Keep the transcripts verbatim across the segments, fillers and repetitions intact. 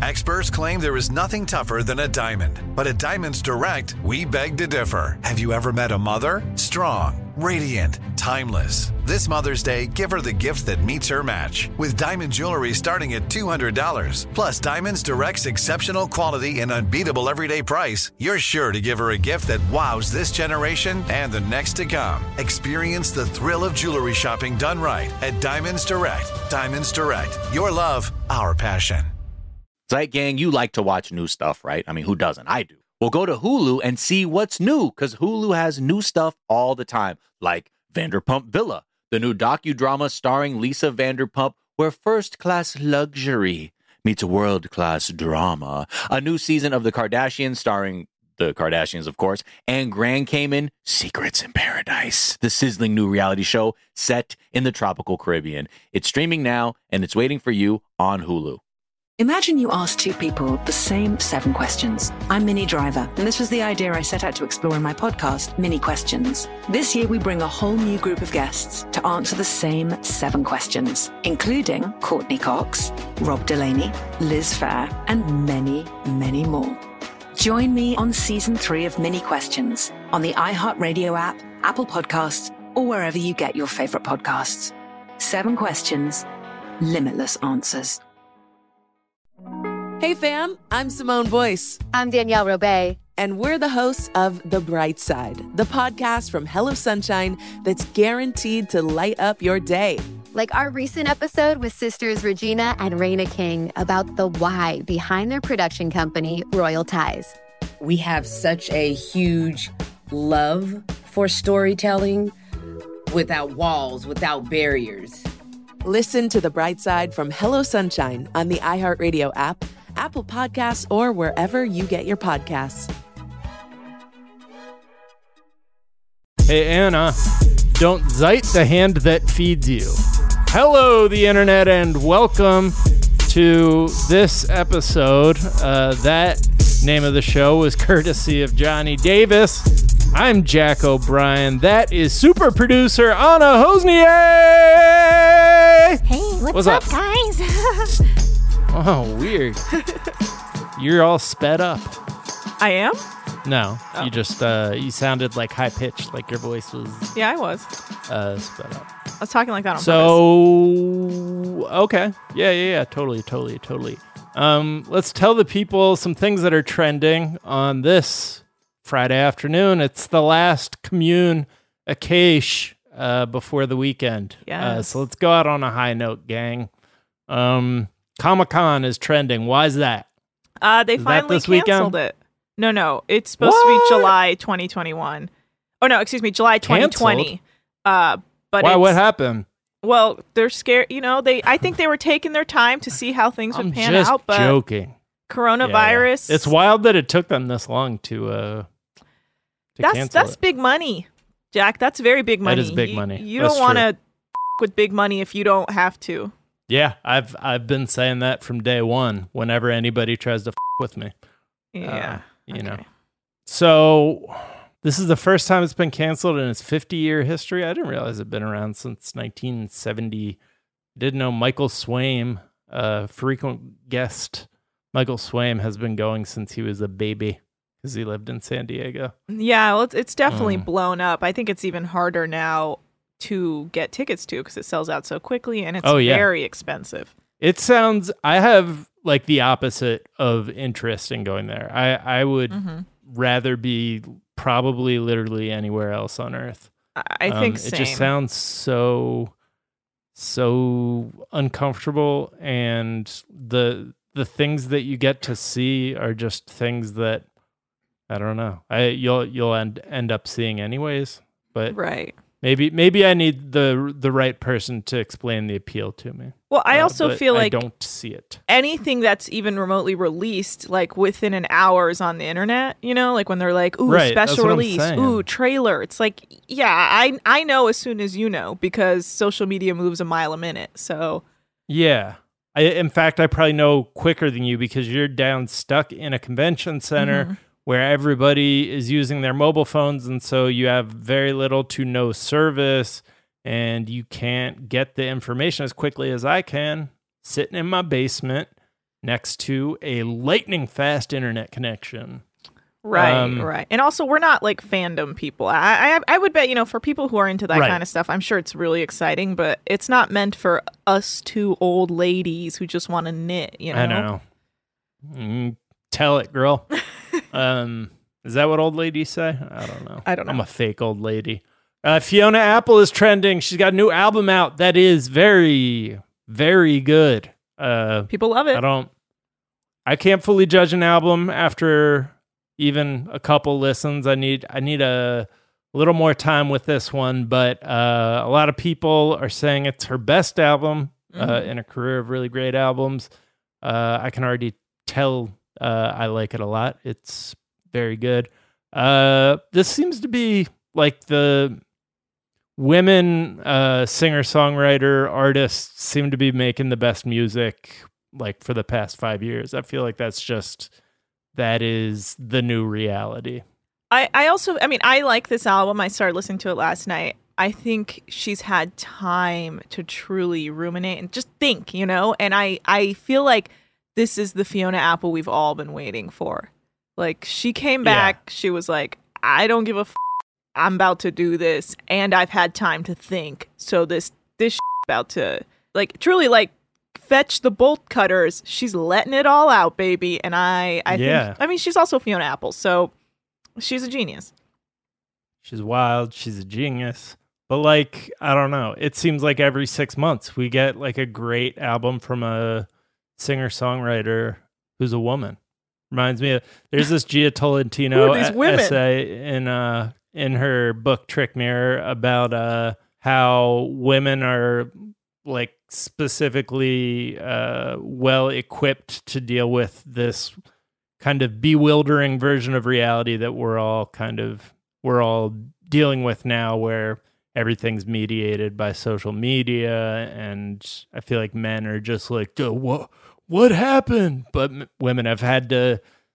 Experts claim there is nothing tougher than a diamond. But at Diamonds Direct, we beg to differ. Have you ever met a mother? Strong, radiant, timeless. This Mother's Day, give her the gift that meets her match. With diamond jewelry starting at two hundred dollars. Plus Diamonds Direct's exceptional quality and unbeatable everyday price, you're sure to give her a gift that wows this generation and the next to come. Experience the thrill of jewelry shopping done right at Diamonds Direct. Diamonds Direct. Your love, our passion. Zeit Gang, you like to watch new stuff, right? I mean, who doesn't? I do. Well, go to Hulu and see what's new, because Hulu has new stuff all the time, like Vanderpump Villa, the new docudrama starring Lisa Vanderpump, where first-class luxury meets world-class drama. A new season of The Kardashians starring the Kardashians, of course, and Grand Cayman, Secrets in Paradise, the sizzling new reality show set in the tropical Caribbean. It's streaming now, and it's waiting for you on Hulu. Imagine you ask two people the same seven questions. I'm Minnie Driver, and this was the idea I set out to explore in my podcast, Minnie Questions. This year, we bring a whole new group of guests to answer the same seven questions, including Courtney Cox, Rob Delaney, Liz Phair, and many, many more. Join me on season three of Minnie Questions on the iHeartRadio app, Apple Podcasts, or wherever you get your favorite podcasts. Seven questions, limitless answers. Hey fam, I'm Simone Boyce. I'm Danielle Robay. And we're the hosts of The Bright Side, the podcast from Hello Sunshine that's guaranteed to light up your day. Like our recent episode with sisters Regina and Raina King about the why behind their production company, Royal Ties. We have such a huge love for storytelling without walls, without barriers. Listen to The Bright Side from Hello Sunshine on the iHeartRadio app, Apple Podcasts, or wherever you get your podcasts. Hey, Anna, don't zite the hand that feeds you. Hello, the internet, and welcome to this episode. Uh, that name of the show was courtesy of Johnny Davis. I'm Jack O'Brien. That is super producer Anna Hosnier. Hey, what's, what's up, up? guys? Oh, weird. You're all sped up. I am? No, Oh. you just, uh, you sounded like high-pitched, like your voice was Yeah, I was. uh, sped up. I was talking like that on purpose. So, okay. Yeah, yeah, yeah. Totally, totally, totally. Um, let's tell the people some things that are trending on this Friday afternoon. It's the last commune occasion uh, before the weekend. Yes. Uh, so let's go out on a high note, gang. Um, Comic-Con is trending. Why is that? Uh, they Is that finally this weekend? canceled it. No, no. It's supposed What? to be July twenty twenty-one. Oh, no, excuse me, July twenty twenty. Uh, but Why? it's, What happened? Well, they're scared. You know, they. I think they were taking their time to see how things would I'm pan just out. But joking. coronavirus. Yeah, yeah. It's wild that it took them this long to uh to That's cancel that's it. big money, Jack. That's very big money. That is big You- money. You, That's don't want true. to with big money if you don't have to. Yeah, I've I've been saying that from day one. Whenever anybody tries to f- with me, Yeah. Uh, you okay. know. So this is the first time it's been canceled in its fifty-year history. I didn't realize it'd been around since nineteen seventy. Didn't know Michael Swaim, a frequent guest. Michael Swaim has been going since he was a baby because he lived in San Diego. Yeah, well, it's, it's definitely Mm. blown up. I think it's even harder now to get tickets to because it sells out so quickly and it's Oh, yeah. very expensive. It sounds. I have like the opposite of interest in going there. I I would hmm rather be probably literally anywhere else on Earth. I, I think Um, same. it just sounds so so uncomfortable, and the the things that you get to see are just things that I don't know. I you'll you'll end end up seeing anyways, but right. maybe maybe I need the the right person to explain the appeal to me. Well, I Uh, also but feel I like don't see it. anything that's even remotely released, like within an hour, is on the internet. You know, like when they're like, "Ooh, Right, that's special what I'm release," saying. "Ooh, trailer." It's like, yeah, I I know as soon as you know because social media moves a mile a minute. So Yeah. I, in fact, I probably know quicker than you because you're down stuck in a convention center Mhm. where everybody is using their mobile phones. And so you have very little to no service and you can't get the information as quickly as I can sitting in my basement next to a lightning fast internet connection. Right, Um, right. And also, we're not like fandom people. I, I I would bet, you know, for people who are into that Right. kind of stuff, I'm sure it's really exciting, but it's not meant for us two old ladies who just want to knit, you know? I know. Mm, tell it, girl. um, is that what old ladies say? I don't know. I don't know. I'm a fake old lady. Uh, Fiona Apple is trending. She's got a new album out that is very, very good. Uh, People love it. I don't. I can't fully judge an album after even a couple listens. I need. I need a little more time with this one. But uh, a lot of people are saying it's her best album uh, Mhm. in a career of really great albums. Uh, I can already tell uh, I like it a lot. It's very good. Uh, this seems to be like the women uh, singer-songwriter artists seem to be making the best music like for the past five years. I feel like that's just, that is the new reality. I, I also, I mean, I like this album. I started listening to it last night. I think she's had time to truly ruminate and just think, you know? And I, I feel like this is the Fiona Apple we've all been waiting for. Like, she came back, she was like, I don't give a f- I'm about to do this, and I've had time to think. So this, this about to, like, truly, like, fetch the bolt cutters. She's letting it all out, baby. And I, I Yeah. think, I mean, she's also Fiona Apple, so she's a genius. She's wild. She's a genius. But like, I don't know. It seems like every six months we get like a great album from a singer-songwriter who's a woman. Reminds me of, there's this Gia Tolentino Who are these e- women? essay in uh in her book Trick Mirror about uh how women are like specifically uh well equipped to deal with this kind of bewildering version of reality that we're all kind of we're all dealing with now, where everything's mediated by social media, and I feel like men are just like, "Duh, what what happened?" But m- women have had to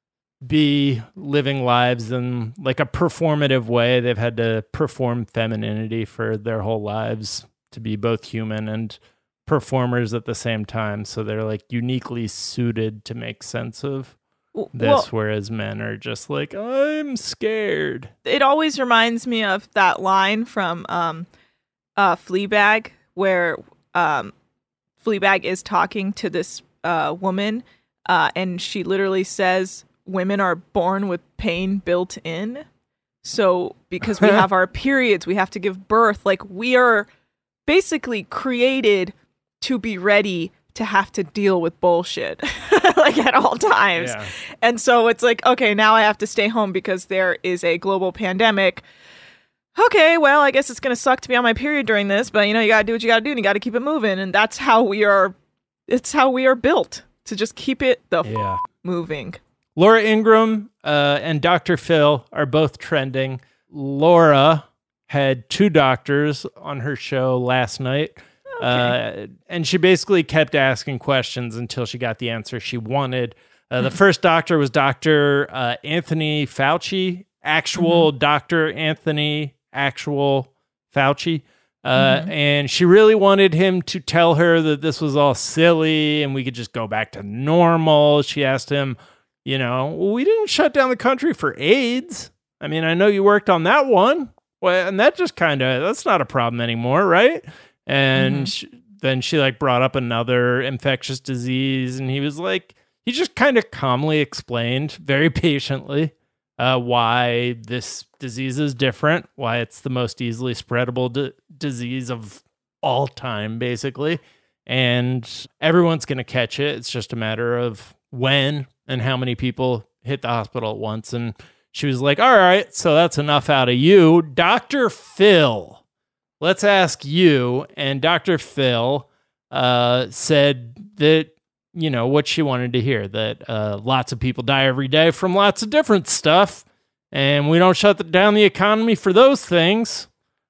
be living lives in like a performative way. They've had to perform femininity for their whole lives to be both human and performers at the same time. So they're like uniquely suited to make sense of this, Well, whereas men are just like, I'm scared. it always reminds me of that line from um, uh, Fleabag, where um, Fleabag is talking to this uh, woman, uh, and she literally says, women are born with pain built in. So because we have our periods, we have to give birth. Like, we are basically created to be ready to have to deal with bullshit like at all times. Yeah. And so it's like, okay, now I have to stay home because there is a global pandemic. Okay, well, I guess it's going to suck to be on my period during this, but you know, you got to do what you got to do and you got to keep it moving. And that's how we are, it's how we are built, to just keep it the f- Yeah. moving. Laura Ingraham uh, and Doctor Phil are both trending. Laura had two doctors on her show last night. Uh, and she basically kept asking questions until she got the answer she wanted. Uh, the first doctor was Doctor Uh, Anthony Fauci, actual Doctor Anthony, actual Fauci. Uh, And she really wanted him to tell her that this was all silly and we could just go back to normal. She asked him, you know, well, we didn't shut down the country for AIDS. I mean, I know you worked on that one. Well, and that just kind of, that's not a problem anymore, right? And sh- then she like brought up another infectious disease, and he was like, he just kind of calmly explained very patiently uh, why this disease is different, why it's the most easily spreadable d- disease of all time, basically. And everyone's going to catch it. It's just a matter of when and how many people hit the hospital at once. And she was like, all right, so that's enough out of you. Doctor Phil. Let's ask you. And Doctor Phil uh, said that, you know, what she wanted to hear, that uh, lots of people die every day from lots of different stuff, and we don't shut the, down the economy for those things.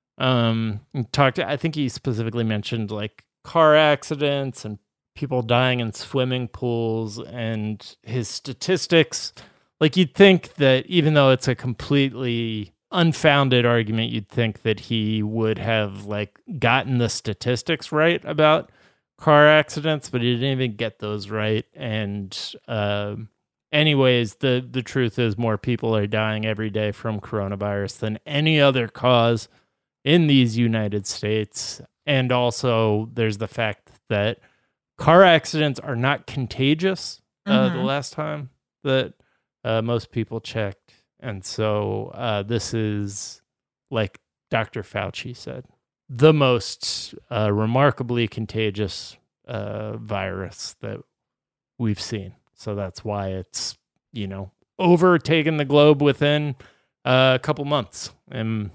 Um, and talked. I think he specifically mentioned like car accidents and people dying in swimming pools, and his statistics. Like, you'd think that even though it's a completely unfounded argument, you'd think that he would have like gotten the statistics right about car accidents, but he didn't even get those right. And uh, anyways, the, the truth is more people are dying every day from coronavirus than any other cause in these United States. And also there's the fact that car accidents are not contagious uh, Mm-hmm. the last time that uh, most people checked. And so uh, this is, like Doctor Fauci said, the most uh, remarkably contagious uh, virus that we've seen. So that's why it's, you know, overtaken the globe within uh, a couple months. And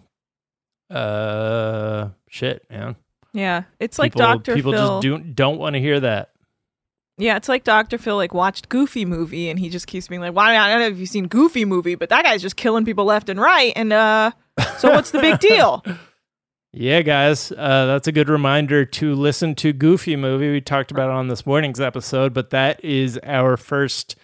uh, shit, man. Yeah, it's like People, Doctor people Phil. just do, don't want to hear that. Yeah, it's like Doctor Phil like watched Goofy movie, and he just keeps being like, "Why? I don't know if you've seen Goofy movie, but that guy's just killing people left and right." And uh, so what's the big deal? Yeah, guys, uh, that's a good reminder to listen to Goofy Movie. We talked about it on this morning's episode, but that is our first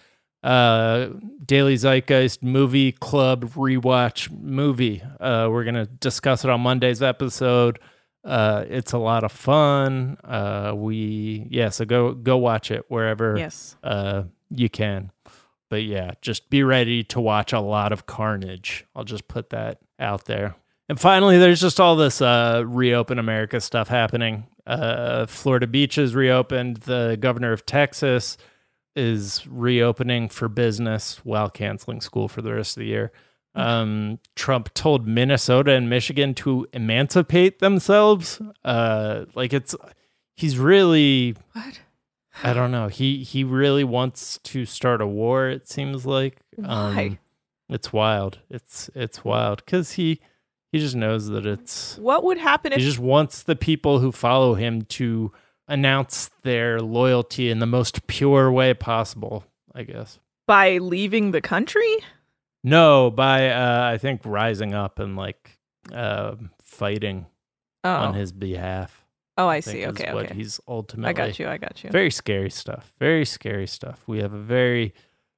uh, Daily Zeitgeist movie club rewatch movie. Uh, we're going to discuss it on Monday's episode. Uh, it's a lot of fun. Uh, we, yeah, so go, go watch it wherever Yes. uh, you can. But yeah, just be ready to watch a lot of carnage. I'll just put that out there. And finally, there's just all this uh, Reopen America stuff happening. Uh, Florida beaches reopened. The governor of Texas is reopening for business while canceling school for the rest of the year. Um, Trump told Minnesota and Michigan to emancipate themselves. Uh, like it's, he's really, What? I don't know. He he really wants to start a war. It seems like. Why? Um, it's wild. It's it's wild because he he just knows that it's. What would happen if He just wants the people who follow him to announce their loyalty in the most pure way possible, I guess. by leaving the country? No, by uh, I think rising up and like uh, fighting Oh, on his behalf. oh, I I see. think Okay, is what okay. he's ultimately. I got you. I got you. Very scary stuff. Very scary stuff. We have a very,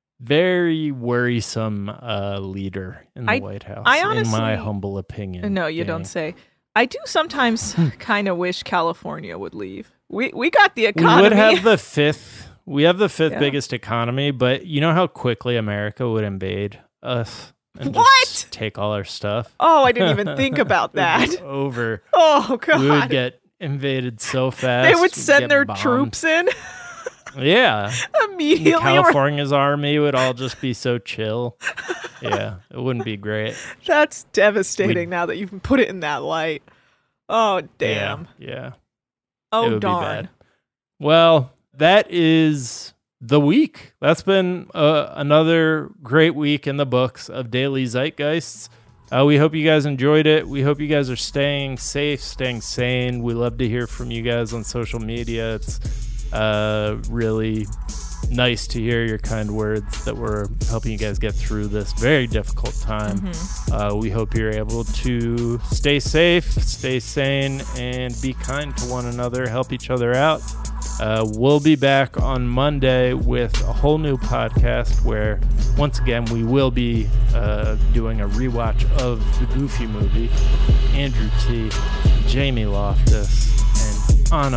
very worrisome uh, leader in the I- White House. I in my honestly- humble opinion. No, you gang. don't say. I do sometimes kind of wish California would leave. We we got the We economy. would have the fifth. We have the fifth Yeah. biggest economy, but you know how quickly America would invade us and What? just take all our stuff. Oh, I didn't even think about It would that. be over. Oh God. We would get invaded so fast. they would we'd send get their bombed. troops in Yeah. immediately. California's army would all just be so chill. Yeah, it wouldn't be great. That's devastating We'd- now that you've put it in that light. Oh, damn. Yeah. yeah. It Oh, would be darn. bad. Well, that is the week. That's been uh, another great week in the books of Daily Zeitgeists. Uh, we hope you guys enjoyed it. We hope you guys are staying safe, staying sane. We love to hear from you guys on social media. It's uh, really nice to hear your kind words that we're helping you guys get through this very difficult time. Uh, we hope you're able to stay safe, stay sane, and be kind to one another, help each other out. Uh, we'll be back on Monday with a whole new podcast where, once again, we will be uh, doing a rewatch of the Goofy Movie. Andrew T., Jamie Loftus, and Anna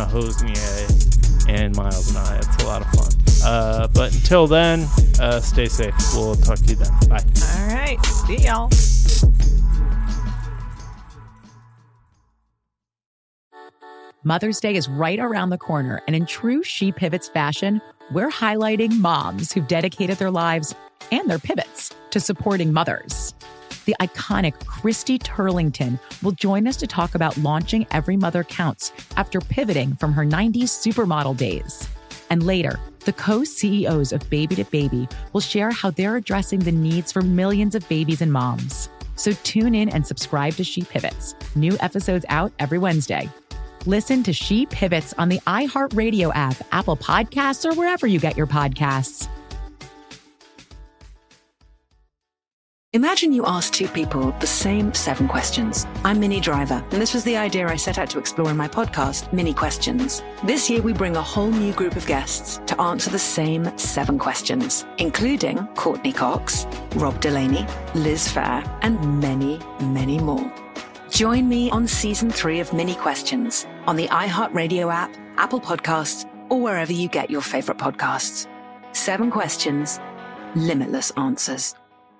Hosnier, and Miles and I. It's a lot of fun. Uh, but until then, uh, stay safe. We'll talk to you then. Bye. All right. See y'all. Mother's Day is right around the corner, and in true She Pivots fashion, we're highlighting moms who've dedicated their lives and their pivots to supporting mothers. The iconic Christy Turlington will join us to talk about launching Every Mother Counts after pivoting from her nineties supermodel days. And later, the co-C E Os of Baby to Baby will share how they're addressing the needs for millions of babies and moms. So tune in and subscribe to She Pivots. New episodes out every Wednesday. Listen to She Pivots on the iHeartRadio app, Apple Podcasts, or wherever you get your podcasts. Imagine you ask two people the same seven questions. I'm Minnie Driver, and this was the idea I set out to explore in my podcast, Mini Questions. This year, we bring a whole new group of guests to answer the same seven questions, including Courtney Cox, Rob Delaney, Liz Fair, and many, many more. Join me on season three of Mini Questions on the iHeartRadio app, Apple Podcasts, or wherever you get your favorite podcasts. Seven questions, limitless answers.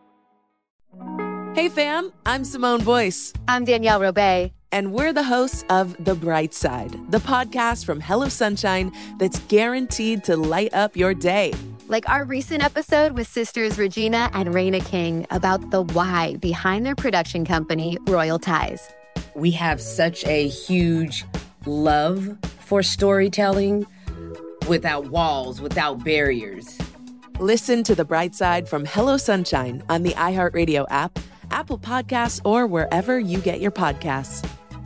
Hey fam, I'm Simone Boyce. I'm Danielle Robay. And we're the hosts of The Bright Side, the podcast from Hello Sunshine that's guaranteed to light up your day. Like our recent episode with sisters Regina and Raina King about the why behind their production company, Royal Ties. We have such a huge love for storytelling without walls, without barriers. Listen to The Bright Side from Hello Sunshine on the iHeartRadio app, Apple Podcasts, or wherever you get your podcasts.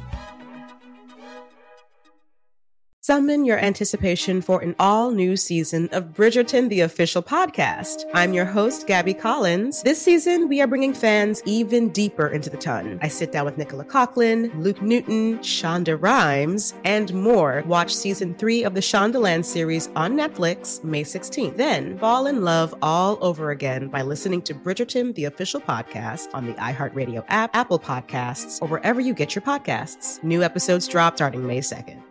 Summon your anticipation for an all-new season of Bridgerton, the official podcast. I'm your host, Gabby Collins. This season, we are bringing fans even deeper into the ton. I sit down with Nicola Coughlan, Luke Newton, Shonda Rhimes, and more. Watch season three of the Shondaland series on Netflix, May sixteenth. Then fall in love all over again by listening to Bridgerton, the official podcast on the iHeartRadio app, Apple Podcasts, or wherever you get your podcasts. New episodes drop starting May second.